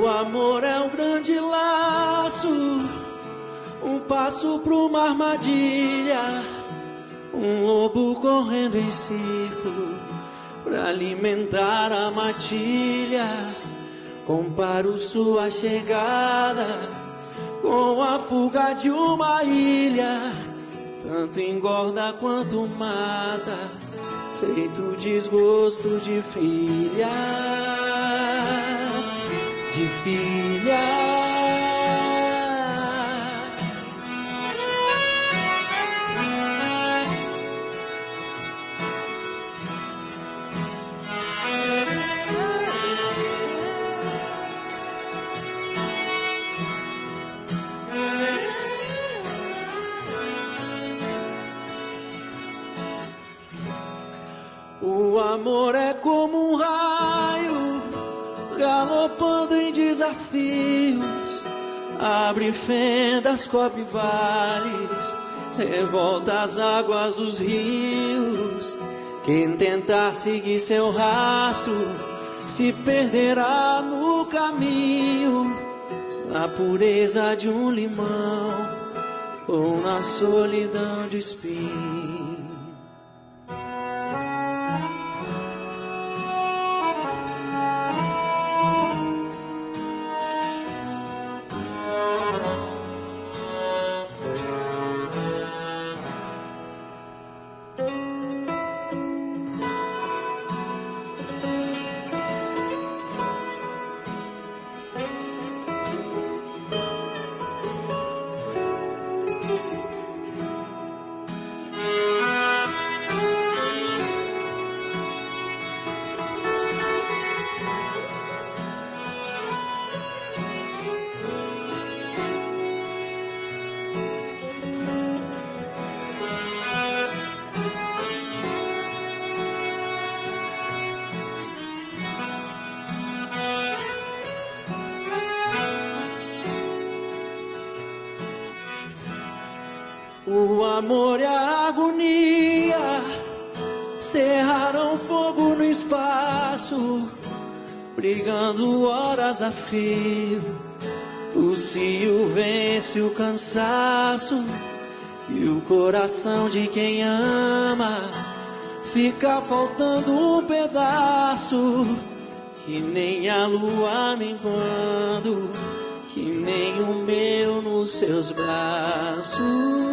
O amor é um grande laço, um passo para uma armadilha, um lobo correndo em círculo pra alimentar a matilha. Comparo sua chegada com a fuga de uma ilha, tanto engorda quanto mata, feito desgosto de filha, de filha. O amor é como um raio, galopando em desafios, abre fendas, cobre vales, revolta as águas dos rios. Quem tentar seguir seu rastro se perderá no caminho, na pureza de um limão ou na solidão de espinho. O amor e a agonia cerraram fogo no espaço, brigando horas a fio. O cio vence o cansaço e o coração de quem ama fica faltando um pedaço, que nem a lua minguando, que nem o meu nos seus braços.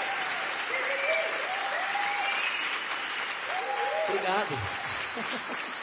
Obrigado.